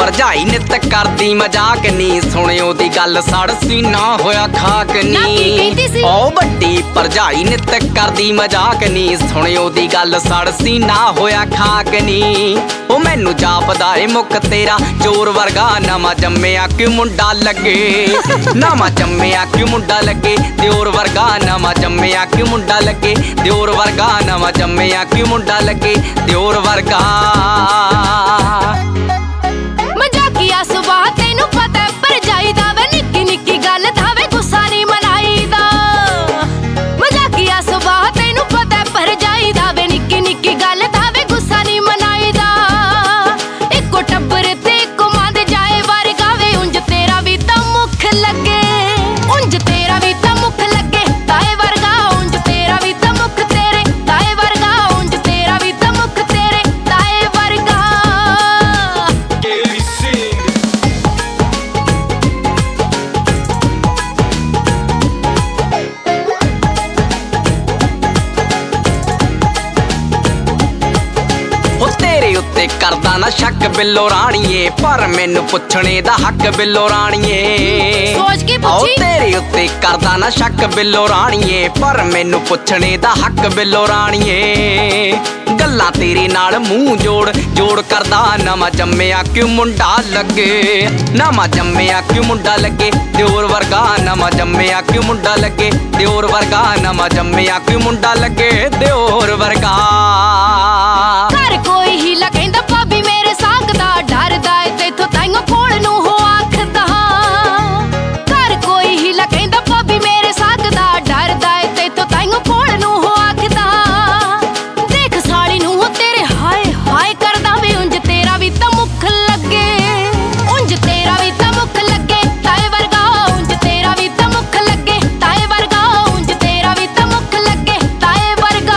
ਭਰਜਾਈ ਨਿੱਤ ਕਰਦੀ ਮਜ਼ਾਕ ਨੀ, ਸੁਣਿਓ ਦੀ ਗੱਲ ਸੜ ਸੀਨਾ ਹੋਇਆ ਖਾਕ ਨੀ। ਓ ਵੱਡੀ ਭਰਜਾਈ ਨਿੱਤ ਕਰਦੀ ਮਜ਼ਾਕ ਨੀ, ਸੁਣਿਓ ਦੀ ਗੱਲ ਸੜ ਸੀਨਾ ਹੋਇਆ ਖਾਕ ਨੀ। ਓ ਮੈਨੂੰ ਜਾਪਦਾ ਏ ਮੁੱਕ ਤੇਰਾ ਚੋਰ ਵਰਗਾ, ਨਵਾਂ ਜੰਮਿਆ ਕਿਉਂ ਮੁੰਡਾ ਲੱਗੇ, ਨਵਾਂ ਜੰਮਿਆ ਕਿਉਂ ਮੁੰਡਾ ਲੱਗੇ ਦਿਓਰ ਵਰਗਾ, ਨਵਾਂ ਜੰਮਿਆ ਕਿਉਂ ਮੁੰਡਾ ਲੱਗੇ ਦਿਓਰ ਵਰਗਾ, ਨਵਾਂ ਜੰਮਿਆ ਕਿਉਂ ਮੁੰਡਾ ਲੱਗੇ ਦਿਓਰ ਵਰਗਾ। ਮਜ਼ਾਕੀਆ ਸੁਭਾਅ ਤੈਨੂੰ ਪਤਾ ਭਰਜਾਈ ਦਾ ਵੇ, ਨਿੱਕੀ ਨਿੱਕੀ ਗੱਲ ਦਾ ਵੇ ਗੁੱਸਾ ਨਹੀਂ ਮਨਾਈਦਾ। ਮਜ਼ਾਕੀਆ ਸੁਭਾਅ ਤੈਨੂੰ ਪਤਾ ਭਰਜਾਈ ਦਾ ਵੇ, ਨਿੱਕੀ ਨਿੱਕੀ ਗੱਲ ਦਾ ਵੇ ਗੁੱਸਾ ਨਹੀਂ ਮਨਾਈਦਾ। ਇੱਕੋ ਟੱਬਰ ਤੇ ਇੱਕੋ ਮੰਦ ਜਾਏ ਵਰਗਾ ਵੇ, ਉਂਝ ਤੇਰਾ ਵੀ ਤਾਂ ਮੁੱਖ ਲੱਗੇ, ਉਂਝ ਤੇਰਾ ਵੀ ਤਾਂ ਮੁੱਖ ਲੱਗੇ ਤਾਏ ਵਰਗਾ, ਉਂਝ ਤੇਰਾ ਵੀ ਤਾਂ ਮੁੱਖ ਤੇਰੇ ਤਾਏ ਵਰਗਾ, ਉਂਝ ਤੇਰਾ ਵੀ ਤਾਂ ਮੁੱਖ ਤੇਰੇ ਤਾਏ ਵਰਗਾ। ਤੇਰੇ ਉੱਤੇ ਕਰਦਾ ਨਾ ਸ਼ੱਕ ਬਿੱਲੋ ਰਾਣੀਏ, ਪਰ ਮੈਨੂੰ ਪੁੱਛਣੇ ਦਾ ਹੱਕ ਬਿੱਲੋ ਰਾਣੀਏ। ਸੋਚ ਕੇ ਪੁੱਛੀ। ਤੇਰੇ ਉੱਤੇ ਕਰਦਾ ਨਾ ਸ਼ੱਕ ਬਿੱਲੋ ਰਾਣੀਏ, ਪਰ ਮੈਨੂੰ ਪੁੱਛਣੇ ਦਾ ਹੱਕ ਬਿੱਲੋ ਰਾਣੀਏ। ਗੱਲਾਂ ਤੇਰੇ ਨਾਲ ਮੂੰਹ ਜੋੜ ਕਰਦਾ, ਨਵਾਂ ਜੰਮਿਆ ਕਿਉਂ ਮੁੰਡਾ ਲੱਗੇ, ਨਵਾਂ ਜੰਮਿਆ ਕਿਉਂ ਮੁੰਡਾ ਲੱਗੇ ਦਿਓਰ ਵਰਗਾ, ਨਵਾਂ ਜੰਮਿਆ ਕਿਉਂ ਮੁੰਡਾ ਲੱਗੇ ਦਿਓਰ ਵਰਗਾ, ਨਵਾਂ ਜੰਮਿਆ ਕਿਉਂ ਮੁੰਡਾ ਲੱਗੇ ਦਿਓਰ ਵਰਗਾ। ਘਰ ਕੋਈ ਹੀਲਾ ਕਹਿੰਦਾ ਭਾਬੀ ਮੇਰੇ ਸਾਕ ਦਾ, ਡਰਦਾ ਏ ਤੇਥੋਂ ਤਾਈਓ ਕੋਲ ਨੂੰ ਹੋ ਆਖਦਾ। ਘਰ ਕੋਈ ਹੀਲਾ ਕਹਿੰਦਾ ਭਾਬੀ ਮੇਰੇ ਸਾਕ ਦਾ, ਡਰਦਾ ਏ ਤੇਥੋਂ ਤਾਈਓ ਕੋਲ ਨੂੰ ਹੋ ਆਖਦਾ। ਦੇਖ ਸਾਲੀ ਨੂੰ ਉਹ ਤੇਰੇ ਹਾਏ ਹਾਏ ਕਰਦਾ ਵੇ, ਉਂਝ ਤੇਰਾ ਵੀ ਤਾਂ ਮੁੱਖ ਲੱਗੇ, ਉਂਝ ਤੇਰਾ ਵੀ ਤਾਂ ਮੁੱਖ ਲੱਗੇ ਤਾਏ ਵਰਗਾ, ਉਂਝ ਤੇਰਾ ਵੀ ਤਾਂ ਮੁੱਖ ਲੱਗੇ ਤਾਏ ਵਰਗਾ, ਉਂਝ ਤੇਰਾ ਵੀ ਤਾਂ ਮੁੱਖ ਲੱਗੇ ਤਾਏ ਵਰਗਾ।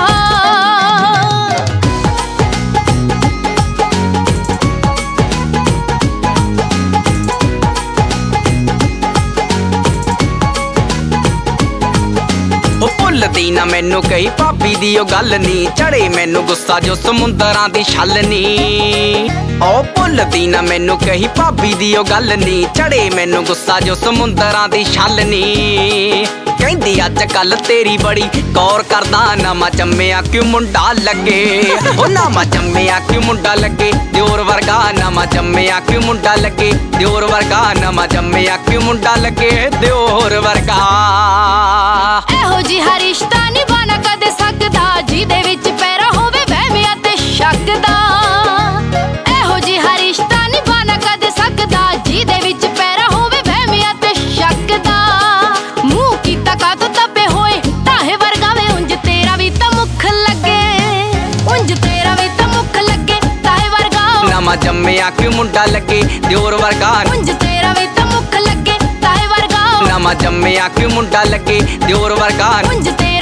ਭੁੱਲਦੀ ਨਾ ਮੈਨੂੰ ਕਹੀ ਭਾਬੀ ਦੀ ਉਹ ਗੱਲ ਨੀ, ਚੜੇ ਮੈਨੂੰ ਗੁੱਸਾ ਜੋ ਸਮੁੰਦਰਾਂ ਦੀ ਛੱਲ ਨੀ। ਓ ਭੁੱਲਦੀ ਨਾ ਮੈਨੂੰ ਕਹੀ ਭਾਬੀ ਦੀ ਉਹ ਗੱਲ ਨੀ, ਚੜੇ ਮੈਨੂੰ ਗੁੱਸਾ ਜੋ ਸਮੁੰਦਰਾਂ ਦੀ ਛੱਲ ਨੀ। ਕਹਿੰਦੀ ਅੱਜ ਕੱਲ ਤੇਰੀ ਬੜੀ ਗੌਰ ਕਰਦਾ, ਨਵਾਂ ਜੰਮਿਆ ਕਿਉਂ ਮੁੰਡਾ ਲੱਗੇ, ਓ ਨਵਾਂ ਜੰਮਿਆ ਕਿਉਂ ਮੁੰਡਾ ਲੱਗੇ ਦਿਓਰ ਵਰਗਾ, ਨਵਾਂ ਜੰਮਿਆ ਕਿਉਂ ਮੁੰਡਾ ਲੱਗੇ ਦਿਓਰ ਵਰਗਾ, ਨਵਾਂ ਜੰਮਿਆ ਕਿਉਂ ਮੁੰਡਾ ਲੱਗੇ ਦਿਓਰ ਵਰਗਾ। ਇਹੋ ਜਿਹਾ ਰਿਸ਼ਤਾ ਨਿਭਾਣਾ ਕਦੇ ਸਕਦਾ, ਜਿਹਦੇ ਵਿੱਚ ਪੈਰਾ ਹੋਵੇ ਵਹਿਮਿਆਂ ਤੇ ਸ਼ੱਕ ਦਾ। ਇਹੋ ਜਿਹਾ ਰਿਸ਼ਤਾ ਨਿਭਾਣਾ ਕਦੇ ਸਕਦਾ, ਜਿਹਦੇ ਵਿੱਚ ਪੈਰਾ ਹੋਵੇ ਵਹਿਮਿਆਂ ਤੇ ਸ਼ੱਕ ਦਾ। ਮੂੰਹ ਕੀਤਾ ਕਾਤੋਂ ਤਪੇ ਹੋਏ ਤਾਹੇ ਵਰਗਾ ਵੇ, ਉਂਝ ਤੇਰਾ ਵੀ ਤਾਂ ਮੁੱਖ ਲੱਗੇ, ਉਂਝ ਤੇਰਾ ਵੀ ਤਾਂ ਮੁੱਖ ਲੱਗੇ ਤਾਹੇ ਵਰਗਾ। ਨਵਾਂ ਜੰਮਿਆ ਕਿਉਂ ਮੁੰਡਾ ਲੱਗੇ ਦਿਓਰ ਵਰਗਾ, ਉਂਝ ਤੇਰਾ ਵੀ ਤਾਂ ਮੁੱਖ ਲੱਗੇ ਤਾਹੇ ਵਰਗਾ। ਨਵਾਂ ਜੰਮਿਆ ਕਿਉਂ ਮੁੰਡਾ ਲੱਗੇ ਦਿਓਰ ਵਰਗਾ, ਉਂਝ